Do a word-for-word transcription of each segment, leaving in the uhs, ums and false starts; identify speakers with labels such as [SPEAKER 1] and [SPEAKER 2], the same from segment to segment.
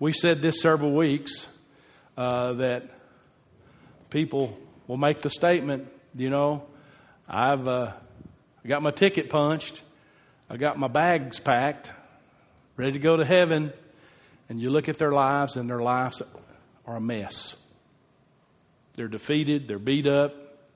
[SPEAKER 1] we said this several weeks, uh, that people will make the statement, you know, I've uh, got my ticket punched, I got my bags packed, ready to go to heaven, and you look at their lives and their lives are a mess. They're defeated, they're beat up,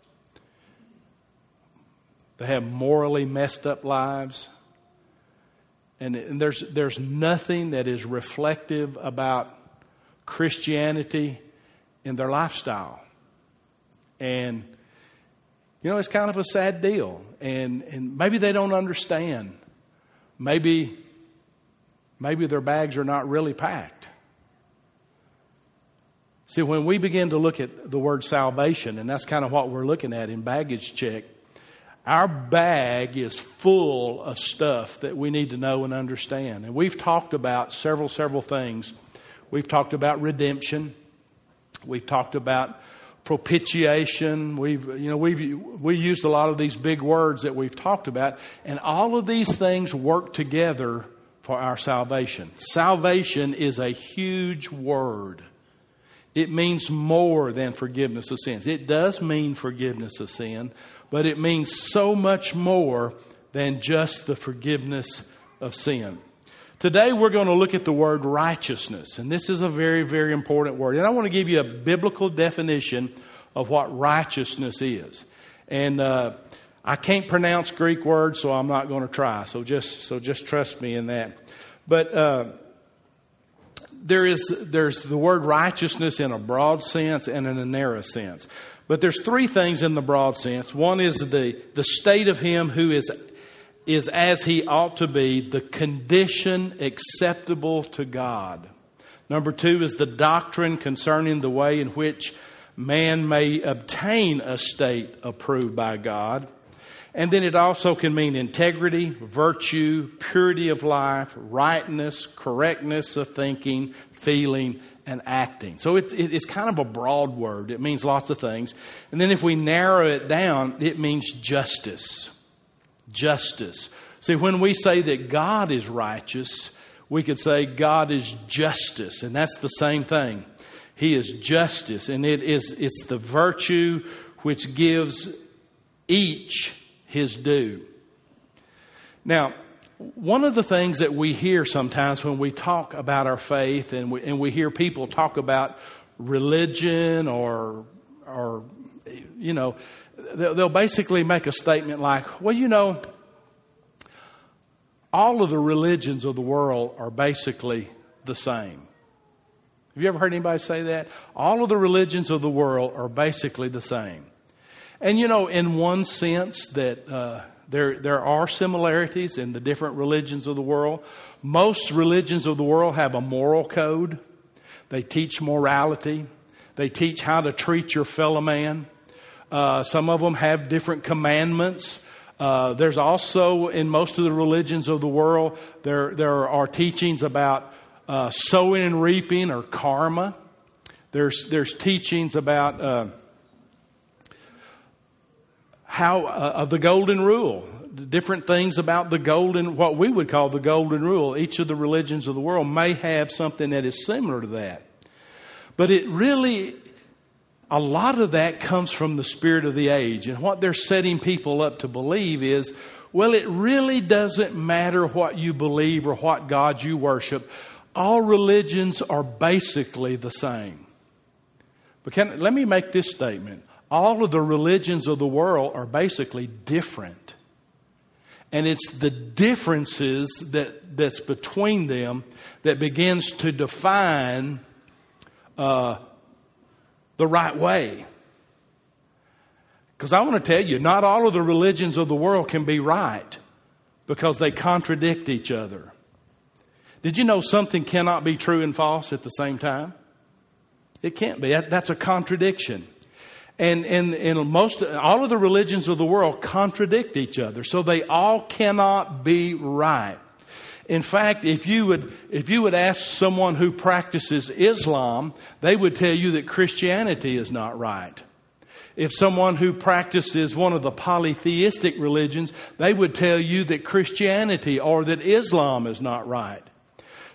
[SPEAKER 1] they have morally messed up lives. And, and there's there's nothing that is reflective about Christianity in their lifestyle. And, you know, it's kind of a sad deal. And and maybe they don't understand. Maybe, maybe their bags are not really packed. See, when we begin to look at the word salvation, and that's kind of what we're looking at in baggage check, our bag is full of stuff that we need to know and understand. And we've talked about several, several things. We've talked about redemption. We've talked about propitiation. We've, you know, we've we used a lot of these big words that we've talked about, and all of these things work together for our salvation. Salvation is a huge word. It means more than forgiveness of sins. It does mean forgiveness of sin, but it means so much more than just the forgiveness of sin. Today we're going to look at the word righteousness, and this is a very, very important word. And I want to give you a biblical definition of what righteousness is. And uh, I can't pronounce Greek words, so I'm not going to try. So just so just trust me in that. But uh, there is there's the word righteousness in a broad sense and in a narrow sense. But there's three things in the broad sense. One is the, the state of him who is, is as he ought to be, the condition acceptable to God. Number two is the doctrine concerning the way in which man may obtain a state approved by God. And then it also can mean integrity, virtue, purity of life, rightness, correctness of thinking, feeling, and acting. So it's it's kind of a broad word. It means lots of things. And then if we narrow it down, it means justice. Justice. See, when we say that God is righteous, we could say God is justice. And that's the same thing. He is justice. And it is it's the virtue which gives each his due. Now, one of the things that we hear sometimes when we talk about our faith, and we, and we hear people talk about religion, or, or you know, they'll, they'll basically make a statement like, well, you know, all of the religions of the world are basically the same. Have you ever heard anybody say that? All of the religions of the world are basically the same. And, you know, in one sense that uh, there there are similarities in the different religions of the world. Most religions of the world have a moral code. They teach morality. They teach how to treat your fellow man. Uh, some of them have different commandments. Uh, there's also, in most of the religions of the world, there, there are teachings about uh, sowing and reaping, or karma. There's, there's teachings about... Uh, How uh, of the golden rule, different things about the golden, what we would call the golden rule. Each of the religions of the world may have something that is similar to that. But it really, a lot of that comes from the spirit of the age. And what they're setting people up to believe is, well, it really doesn't matter what you believe or what God you worship. All religions are basically the same. But can, let me make this statement. All of the religions of the world are basically different. And it's the differences that, that's between them that begins to define uh, the right way. Because I want to tell you, not all of the religions of the world can be right, because they contradict each other. Did you know something cannot be true and false at the same time? It can't be. That, that's a contradiction. And, and, and most, all of the religions of the world contradict each other. So they all cannot be right. In fact, if you would, if you would ask someone who practices Islam, they would tell you that Christianity is not right. If someone who practices one of the polytheistic religions, they would tell you that Christianity or that Islam is not right.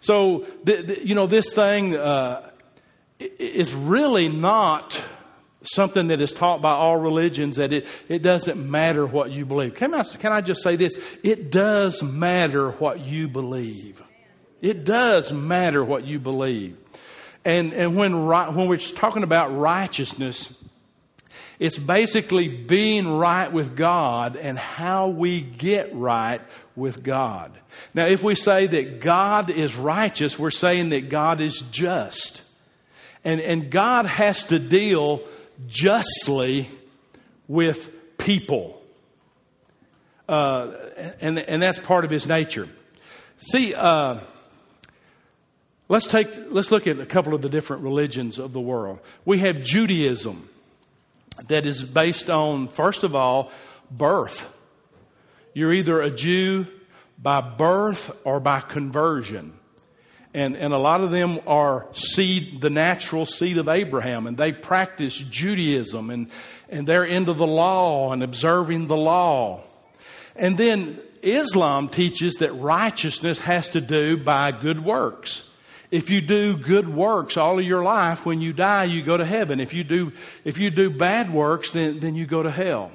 [SPEAKER 1] So, the, the, you know, this thing uh, is really not something that is taught by all religions, that it, it doesn't matter what you believe. Can I, can I just say this? It does matter what you believe. It does matter what you believe. And, and when, when we're talking about righteousness, it's basically being right with God and how we get right with God. Now, if we say that God is righteous, we're saying that God is just. And, and God has to deal justly with people. Uh, and, and that's part of His nature. See, uh, let's take, let's look at a couple of the different religions of the world. We have Judaism, that is based on, first of all, birth. You're either a Jew by birth or by conversion. And, and a lot of them are seed, the natural seed of Abraham, and they practice Judaism, and, and they're into the law and observing the law. And then Islam teaches that righteousness has to do by good works. If you do good works all of your life, when you die, you go to heaven. If you do, if you do bad works, then, then you go to hell.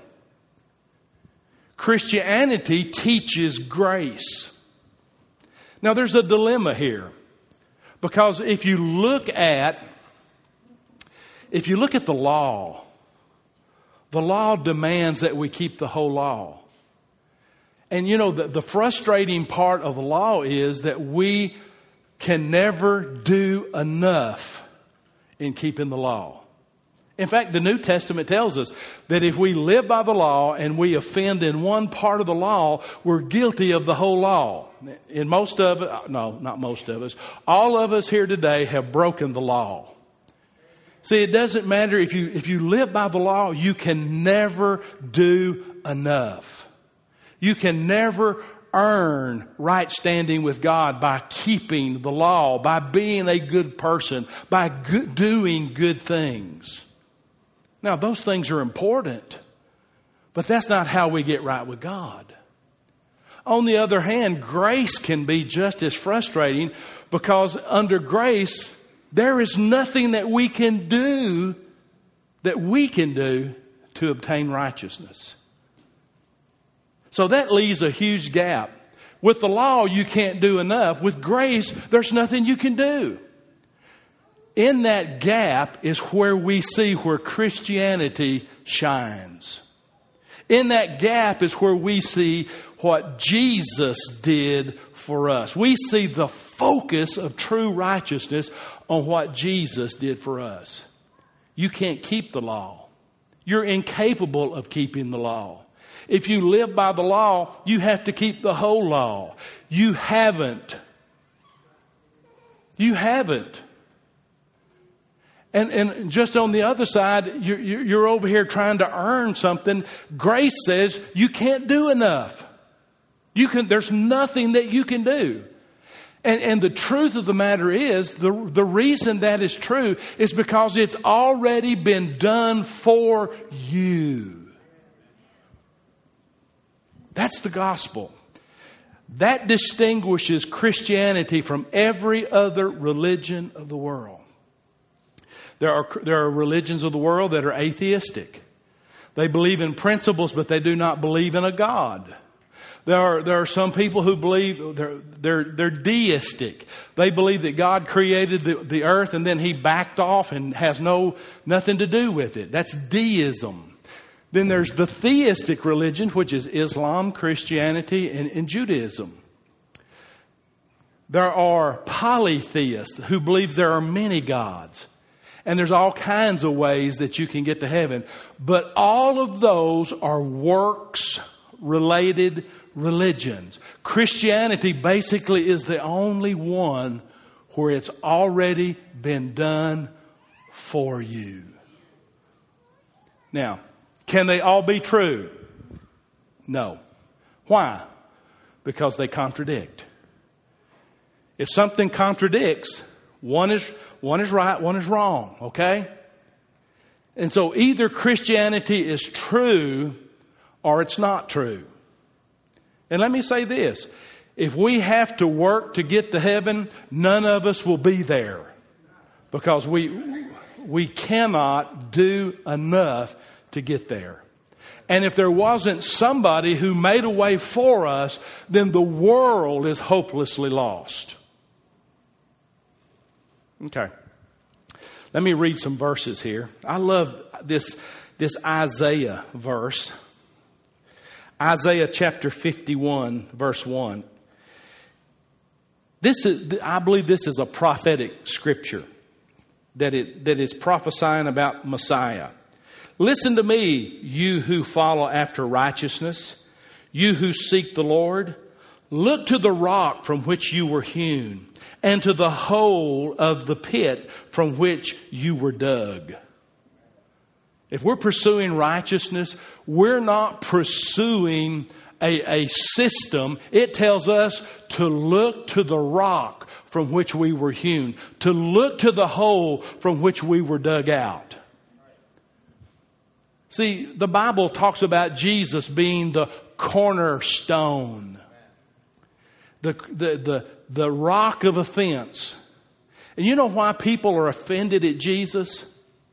[SPEAKER 1] Christianity teaches grace. Now, there's a dilemma here. Because if you look at, if you look at the law, the law demands that we keep the whole law. And you know, the, the frustrating part of the law is that we can never do enough in keeping the law. In fact, the New Testament tells us that if we live by the law and we offend in one part of the law, we're guilty of the whole law. In most of it, no, not most of us, all of us here today have broken the law. See, it doesn't matter if you, if you live by the law, you can never do enough. You can never earn right standing with God by keeping the law, by being a good person, by good, doing good things. Now, those things are important, but that's not how we get right with God. On the other hand, grace can be just as frustrating, because under grace, there is nothing that we can do that we can do to obtain righteousness. So that leaves a huge gap. With the law, you can't do enough. With grace, there's nothing you can do. In that gap is where we see where Christianity shines. In that gap is where we see what Jesus did for us. We see the focus of true righteousness on what Jesus did for us. You can't keep the law. You're incapable of keeping the law. If you live by the law, you have to keep the whole law. You haven't. You haven't. And, and just on the other side, you're, you're over here trying to earn something. Grace says you can't do enough. You can, there's nothing that you can do. And, and the truth of the matter is, the, the reason that is true is because it's already been done for you. That's the gospel. That distinguishes Christianity from every other religion of the world. There are, there are religions of the world that are atheistic. They believe in principles, but they do not believe in a God. There are, there are some people who believe they're, they're, they're deistic. They believe that God created the, the earth and then He backed off and has no, nothing to do with it. That's deism. Then there's the theistic religion, which is Islam, Christianity, and, and Judaism. There are polytheists who believe there are many gods. And there's all kinds of ways that you can get to heaven. But all of those are works-related religions. Christianity basically is the only one where it's already been done for you. Now, can they all be true? No. Why? Because they contradict. If something contradicts, one is one is right, one is wrong, okay? And so either Christianity is true or it's not true. And let me say this. If we have to work to get to heaven, none of us will be there. Because we, we cannot do enough to get there. And if there wasn't somebody who made a way for us, then the world is hopelessly lost. Okay. Let me read some verses here. I love this, this Isaiah verse. Isaiah chapter fifty-one, verse one. This is, I believe this is a prophetic scripture that it, that is prophesying about Messiah. Listen to me, you who follow after righteousness, you who seek the Lord. Look to the rock from which you were hewn, and to the hole of the pit from which you were dug. If we're pursuing righteousness, we're not pursuing a, a system. It tells us to look to the rock from which we were hewn, to look to the hole from which we were dug out. See, the Bible talks about Jesus being the cornerstone, the, the, the, the rock of offense. And you know why people are offended at Jesus?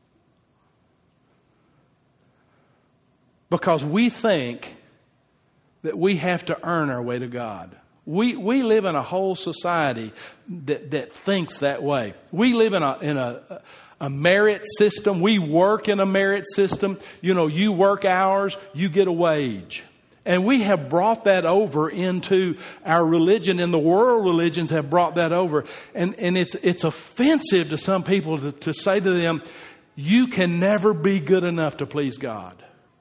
[SPEAKER 1] Because we think that we have to earn our way to God. We we live in a whole society that, that thinks that way. We live in a in a a merit system. We work in a merit system. You know, you work hours, you get a wage. And we have brought that over into our religion, and the world religions have brought that over. And, and it's it's offensive to some people to, to say to them, you can never be good enough to please God.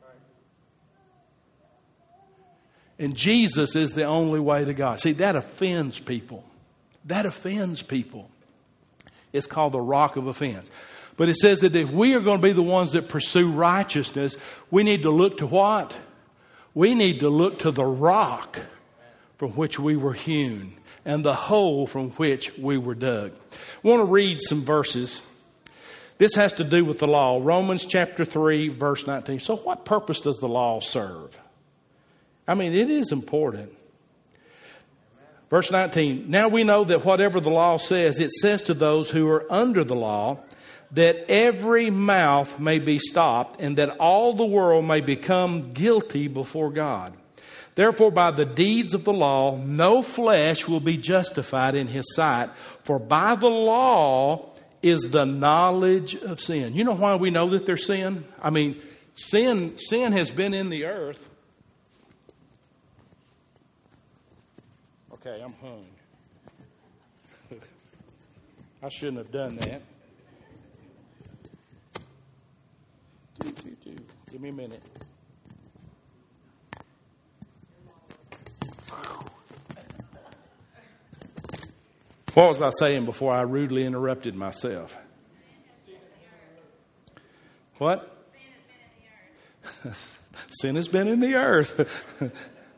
[SPEAKER 1] And Jesus is the only way to God. See, that offends people. That offends people. It's called the rock of offense. But it says that if we are going to be the ones that pursue righteousness, we need to look to what? We need to look to the rock from which we were hewn and the hole from which we were dug. I want to read some verses. This has to do with the law. Romans chapter three, verse nineteen. So what purpose does the law serve? I mean, it is important. Verse nineteen, now we know that whatever the law says, it says to those who are under the law, that every mouth may be stopped, and that all the world may become guilty before God. Therefore, by the deeds of the law, no flesh will be justified in his sight, for by the law is the knowledge of sin. You know why we know that there's sin? I mean, sin, sin has been in the earth. Okay, I'm hung. I shouldn't have done that. Do, do, do. Give me a minute. What was I saying before I rudely interrupted myself? What? Sin has been in the earth.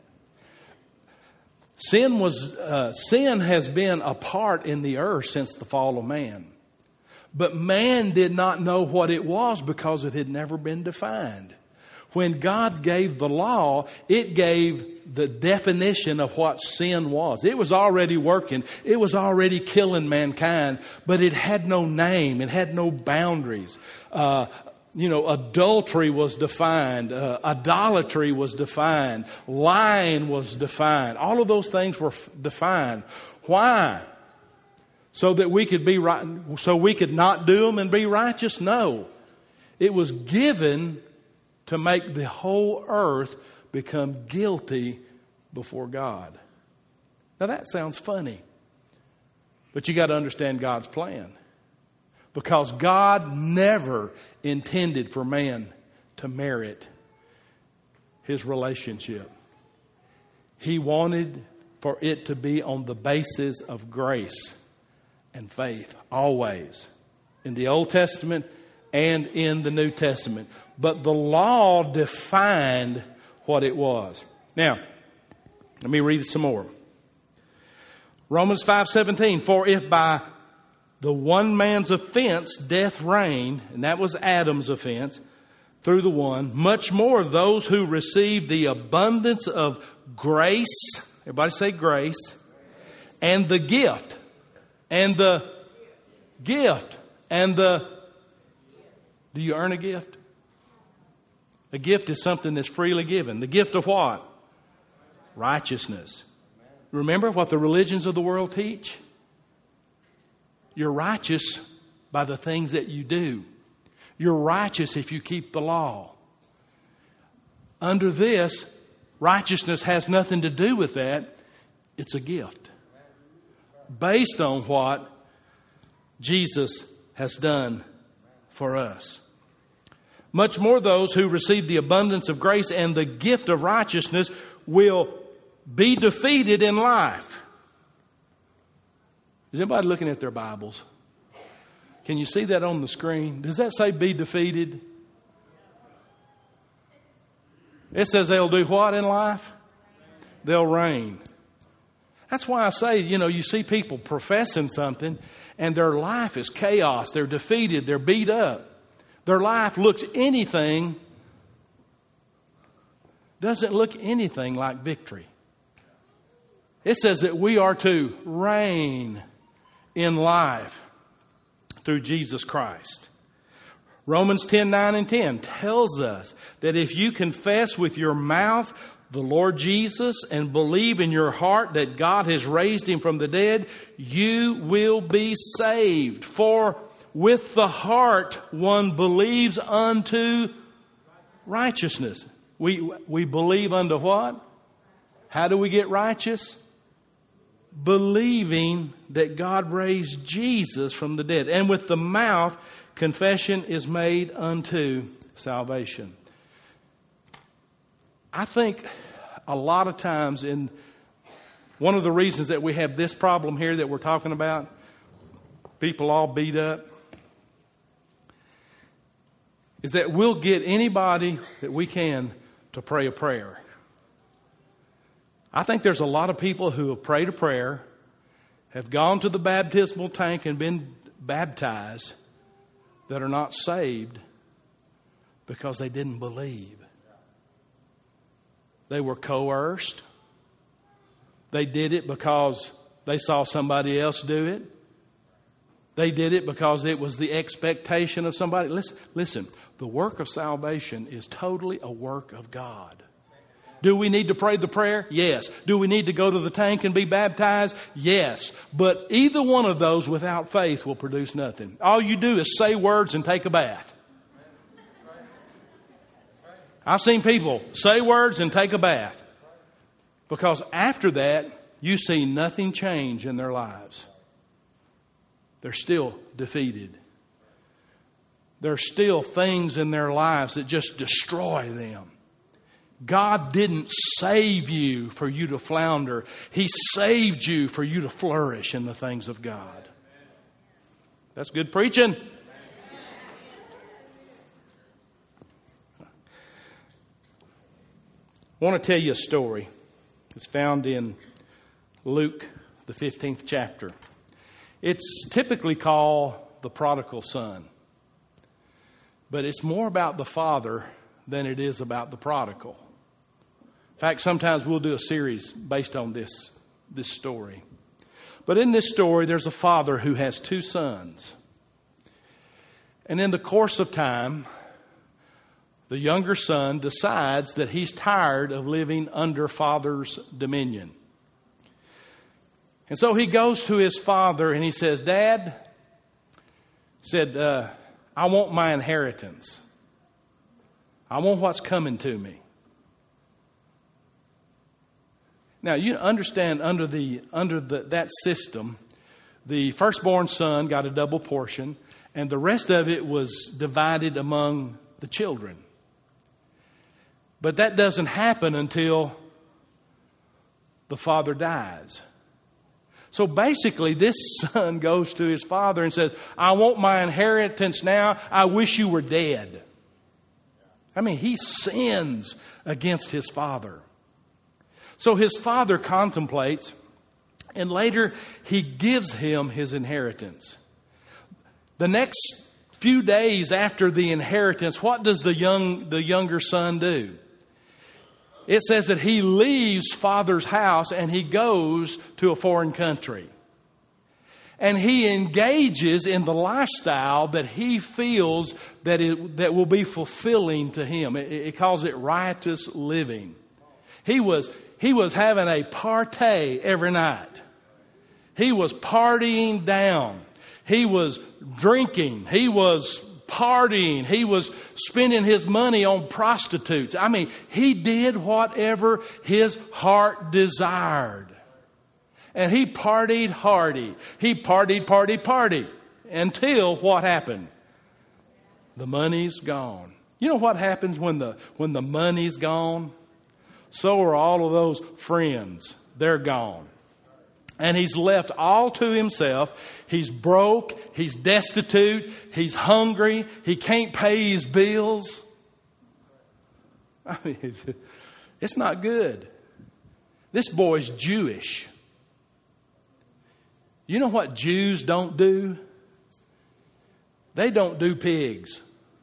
[SPEAKER 1] Sin was uh, sin has been a part in the earth since the fall of man. But man did not know what it was because it had never been defined. When God gave the law, it gave the definition of what sin was. It was already working. It was already killing mankind, but it had no name. It had no boundaries. Uh, You know, adultery was defined, uh, idolatry was defined, lying was defined. All of those things were f- defined. Why? So that we could be right, so we could not do them and be righteous? No. It was given to make the whole earth become guilty before God. Now that sounds funny, but you got to understand God's plan. Because God never intended for man to merit his relationship. He wanted for it to be on the basis of grace and faith, always. In the Old Testament and in the New Testament. But the law defined what it was. Now, let me read it some more. Romans five seventeen, for if by the one man's offense, death reigned, and that was Adam's offense, through the one, much more those who receive the abundance of grace, everybody say grace, and the gift, and the gift, and the... Do you earn a gift? A gift is something that's freely given. The gift of what? Righteousness. Remember what the religions of the world teach? You're righteous by the things that you do. You're righteous if you keep the law. Under this, righteousness has nothing to do with that. It's a gift. Based on what Jesus has done for us. Much more those who receive the abundance of grace and the gift of righteousness will be defeated in life. Is anybody looking at their Bibles? Can you see that on the screen? Does that say be defeated? It says they'll do what in life? They'll reign. That's why I say, you know, you see people professing something and their life is chaos. They're defeated. They're beat up. Their life looks anything, doesn't look anything like victory. It says that we are to reign in life through Jesus Christ. Romans ten, nine and ten tells us that if you confess with your mouth the Lord Jesus and believe in your heart that God has raised him from the dead, you will be saved. For with the heart one believes unto righteousness. We, we believe unto what? How do we get righteous? Believing that God raised Jesus from the dead. And with the mouth, confession is made unto salvation. I think a lot of times, in one of the reasons that we have this problem here that we're talking about, people all beat up, is that we'll get anybody that we can to pray a prayer. I think there's a lot of people who have prayed a prayer, have gone to the baptismal tank and been baptized, that are not saved because they didn't believe. They were coerced. They did it because they saw somebody else do it. They did it because it was the expectation of somebody. Listen, listen, the work of salvation is totally a work of God. Do we need to pray the prayer? Yes. Do we need to go to the tank and be baptized? Yes. But either one of those without faith will produce nothing. All you do is say words and take a bath. I've seen people say words and take a bath. Because after that, you see nothing change in their lives. They're still defeated. There's still things in their lives that just destroy them. God didn't save you for you to flounder. He saved you for you to flourish in the things of God. That's good preaching. I want to tell you a story. It's found in Luke, the fifteenth chapter. It's typically called the prodigal son. But it's more about the father than it is about the prodigal. In fact, sometimes we'll do a series based on this, this story. But in this story, there's a father who has two sons. And in the course of time, the younger son decides that he's tired of living under father's dominion. And so he goes to his father and he says, Dad, said, uh, I want my inheritance. I want what's coming to me. Now, you understand under the under the, that system, the firstborn son got a double portion, and the rest of it was divided among the children. But that doesn't happen until the father dies. So basically, this son goes to his father and says, I want my inheritance now. I wish you were dead. I mean, he sins against his father. So his father contemplates, and later he gives him his inheritance. The next few days after the inheritance, what does the young, the younger son do? it says that he leaves father's house and he goes to a foreign country. And he engages in the lifestyle that he feels that it that will be fulfilling to him. It, it calls it riotous living. He was he was having a party every night. He was partying down. He was drinking. He was partying. He was spending his money on prostitutes. I mean, he did whatever his heart desired. And he partied hardy. He partied, partied, partied. Until what happened? The money's gone. You know what happens when the when the money's gone? So are all of those friends. They're gone. And he's left all to himself. He's broke. He's destitute. He's hungry. He can't pay his bills. I mean, it's not good. This boy's Jewish. You know what Jews don't do? They don't do pigs.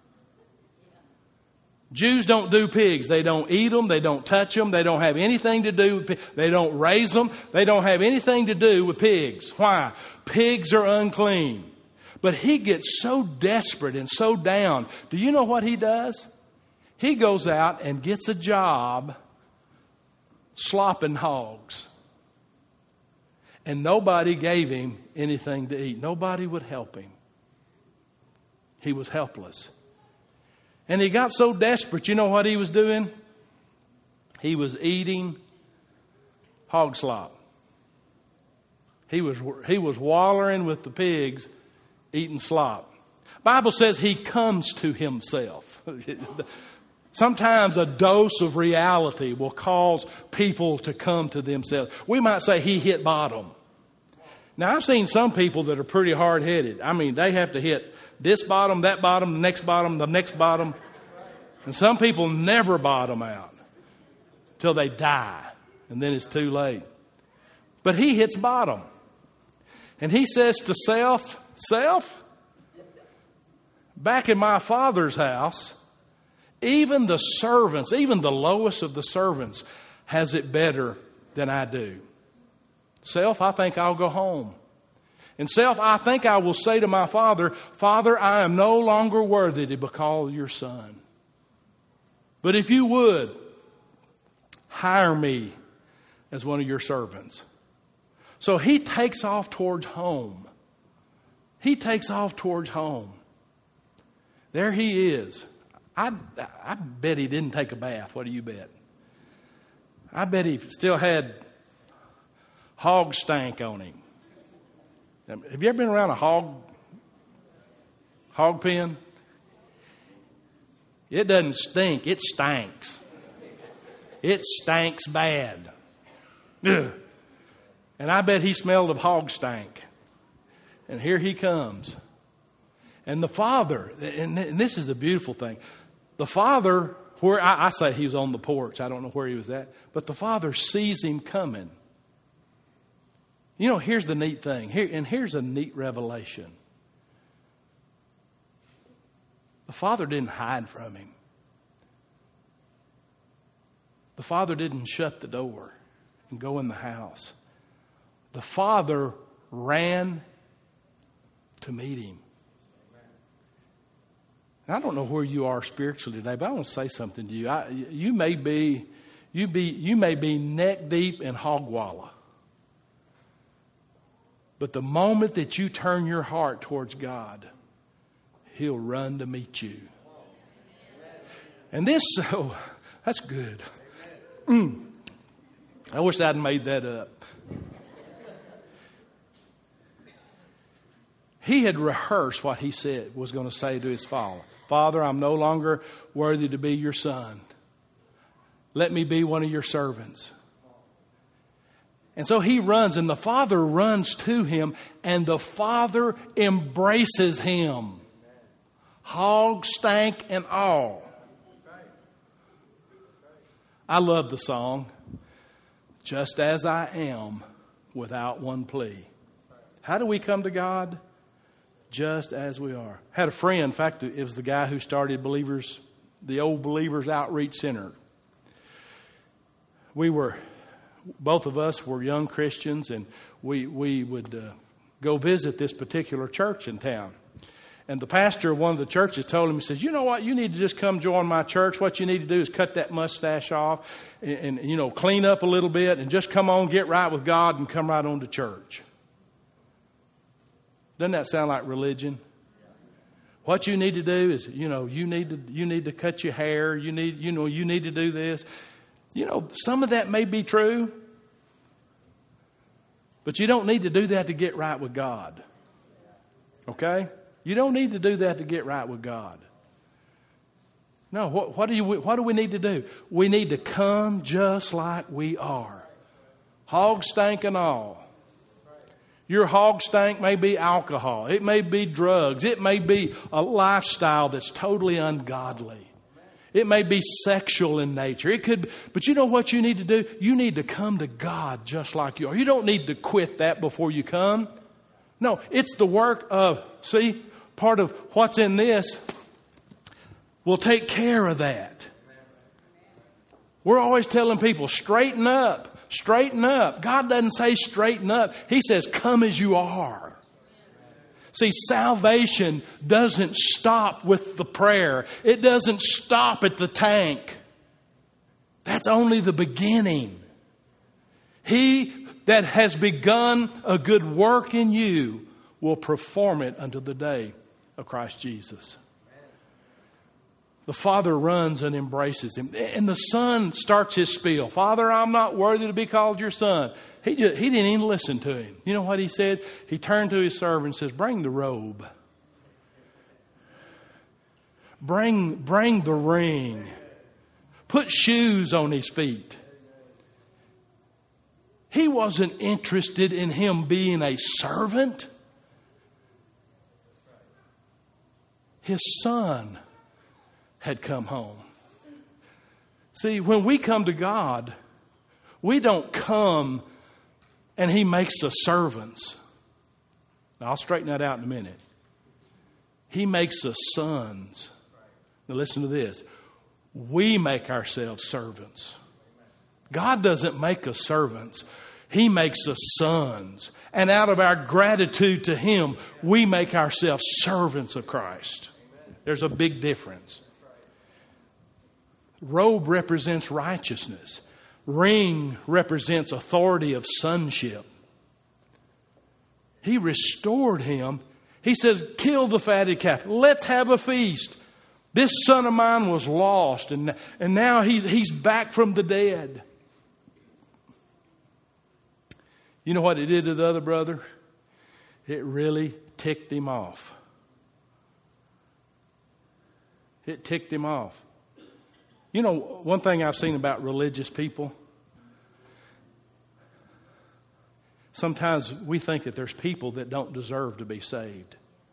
[SPEAKER 1] Jews don't do pigs. They don't eat them. They don't touch them. They don't have anything to do with pigs. They don't raise them. They don't have anything to do with pigs. Why? Pigs are unclean. But he gets so desperate and so down. Do you know what he does? He goes out and gets a job slopping hogs. And nobody gave him anything to eat. Nobody would help him. He was helpless. And he got so desperate, you know what he was doing? He was eating hog slop. He was, he was wallowing with the pigs, eating slop. Bible says he comes to himself. Sometimes a dose of reality will cause people to come to themselves. We might say he hit bottom. Now, I've seen some people that are pretty hard-headed. I mean, they have to hit this bottom, that bottom, the next bottom, the next bottom. And some people never bottom out till they die, and then it's too late. But he hits bottom. And he says to self, self, back in my father's house, even the servants, even the lowest of the servants has it better than I do. Self, I think I'll go home. And self, I think I will say to my father, Father, I am no longer worthy to be called your son. But if you would, hire me as one of your servants. So he takes off towards home. He takes off towards home. There he is. I, I bet he didn't take a bath. What do you bet? I bet he still had hog stank on him. Have you ever been around a hog hog pen? It doesn't stink. It stinks. It stinks bad. Ugh. And I bet he smelled of hog stank. And here he comes. And the father, and this is the beautiful thing. The father, where I, I say he was on the porch. I don't know where he was at. But the father sees him coming. You know, here's the neat thing. Here, and here's a neat revelation. The father didn't hide from him. The father didn't shut the door and go in the house. The father ran to meet him. And I don't know where you are spiritually today, but I want to say something to you. I, you may be, you be, you may be neck deep in hogwalla. But the moment that you turn your heart towards God, He'll run to meet you. And this, oh, that's good. Mm. I wish I'd made that up. He had rehearsed what he said was going to say to his father. Father, I'm no longer worthy to be your son. Let me be one of your servants. And so he runs, and the father runs to him, and the father embraces him. Hog stank and all. I love the song, Just As I Am, Without One Plea. How do we come to God? Just as we are. Had a friend, in fact, it was the guy who started Believers, the Old Believers Outreach Center. we were, both of us were young Christians, and we, we would uh, go visit this particular church in town. And the pastor of one of the churches told him, he says, you know what, you need to just come join my church. What you need to do is cut that mustache off and, and, you know, clean up a little bit and just come on, get right with God and come right on to church. Doesn't that sound like religion? What you need to do is, you know, you need to, you need to cut your hair. You need, you know, you need to do this. You know, some of that may be true, but you don't need to do that to get right with God. Okay? You don't need to do that to get right with God. No, what, what do you, what do we need to do? We need to come just like we are. Hog stank and all. Your hog stank may be alcohol. It may be drugs. It may be a lifestyle that's totally ungodly. It may be sexual in nature. It could, but you know what you need to do? You need to come to God just like you are. You don't need to quit that before you come. No, it's the work of, see, part of what's in this will take care of that. We're always telling people, straighten up, straighten up. God doesn't say straighten up. He says, come as you are. See, salvation doesn't stop with the prayer. It doesn't stop at the tank. That's only the beginning. He that has begun a good work in you will perform it unto the day of Christ Jesus. The Father runs and embraces him. And the Son starts his spiel. Father, I'm not worthy to be called your son. He just, he didn't even listen to him. You know what he said? He turned to his servant and says, bring the robe. Bring, bring the ring. Put shoes on his feet. He wasn't interested in him being a servant. His son had come home. See, when we come to God, we don't come and he makes us servants. Now, I'll straighten that out in a minute. He makes us sons. Now listen to this. We make ourselves servants. God doesn't make us servants. He makes us sons. And out of our gratitude to him, we make ourselves servants of Christ. There's a big difference. Robe represents righteousness. Ring represents authority of sonship. He restored him. He says, kill the fatted calf. Let's have a feast. This son of mine was lost, and, and now he's, he's back from the dead. You know what it did to the other brother? It really ticked him off. It ticked him off. You know, one thing I've seen about religious people, sometimes we think that there's people that don't deserve to be saved.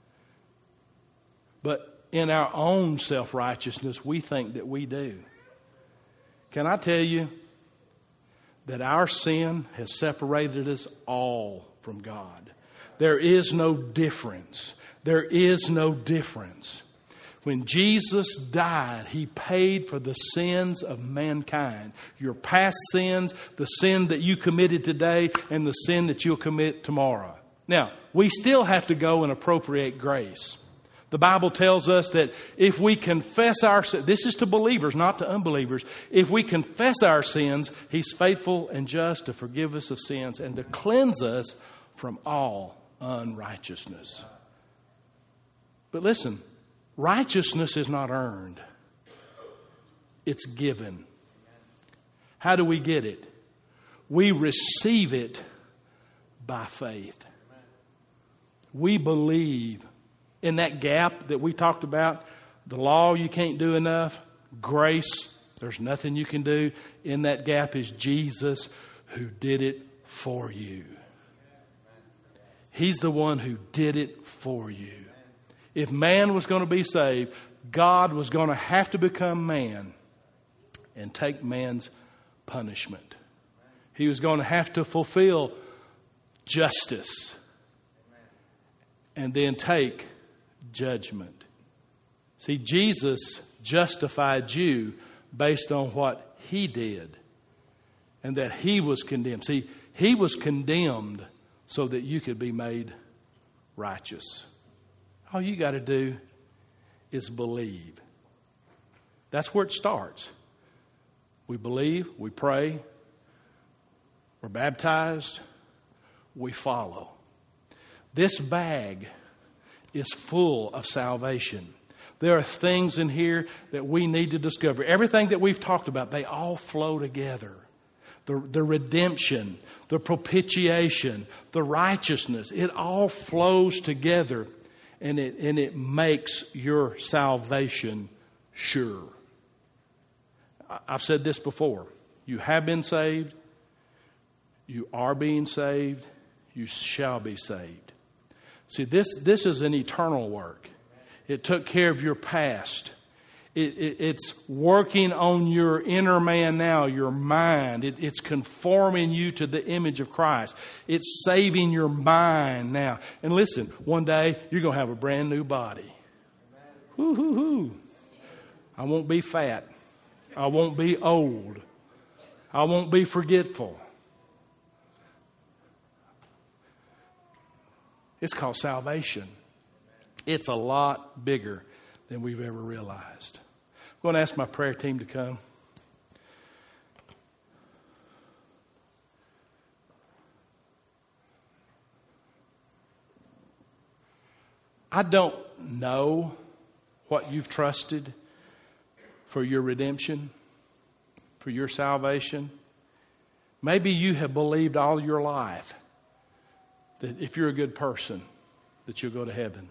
[SPEAKER 1] But in our own self-righteousness, we think that we do. Can I tell you that our sin has separated us all from God? There is no difference. There is no difference. When Jesus died, he paid for the sins of mankind. Your past sins, the sin that you committed today, and the sin that you'll commit tomorrow. Now, we still have to go and appropriate grace. The Bible tells us that if we confess our sins, this is to believers, not to unbelievers. If we confess our sins, he's faithful and just to forgive us of sins and to cleanse us from all unrighteousness. But listen, righteousness is not earned. It's given. How do we get it? We receive it by faith. We believe in that gap that we talked about. The law, you can't do enough. Grace, there's nothing you can do. In that gap is Jesus who did it for you. He's the one who did it for you. If man was going to be saved, God was going to have to become man and take man's punishment. He was going to have to fulfill justice and then take judgment. See, Jesus justified you based on what he did. and that He was condemned. See, He was condemned so that you could be made righteous. All you got to do is believe. That's where it starts. We believe, we pray, we're baptized, we follow. This bag is full of salvation. There are things in here that we need to discover. Everything that we've talked about, they all flow together. The, the redemption, the propitiation, the righteousness, it all flows together, and it, and it makes your salvation sure. I've said this before. You have been saved. You are being saved. You shall be saved. See, this, this is an eternal work. It took care of your past. It, it, it's working on your inner man now, your mind. It, it's conforming you to the image of Christ. It's saving your mind now. And listen, one day you're going to have a brand new body. Hoo, hoo, hoo. I won't be fat. I won't be old. I won't be forgetful. It's called salvation. It's a lot bigger than we've ever realized. I'm going to ask my prayer team to come. I don't know what you've trusted for your redemption, for your salvation. Maybe you have believed all your life that if you're a good person, that you'll go to heaven.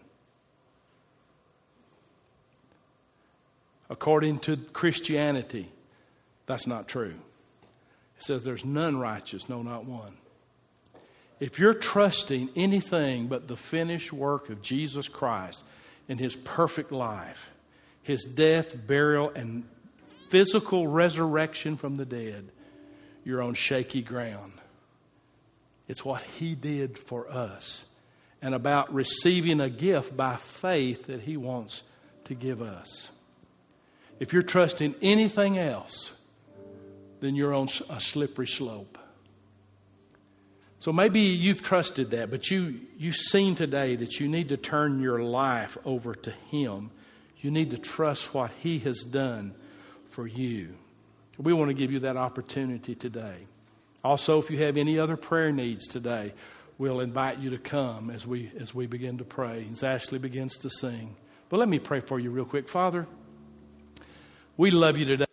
[SPEAKER 1] According to Christianity, that's not true. It says there's none righteous, no, not one. If you're trusting anything but the finished work of Jesus Christ in His perfect life, His death, burial, and physical resurrection from the dead, you're on shaky ground. It's what He did for us, and about receiving a gift by faith that He wants to give us. If you're trusting anything else, then you're on a slippery slope. So maybe you've trusted that, but you, you've seen today that you need to turn your life over to Him. You need to trust what He has done for you. We want to give you that opportunity today. Also, if you have any other prayer needs today, we'll invite you to come as we as we begin to pray, as Ashley begins to sing. But let me pray for you real quick. Father, we love you today.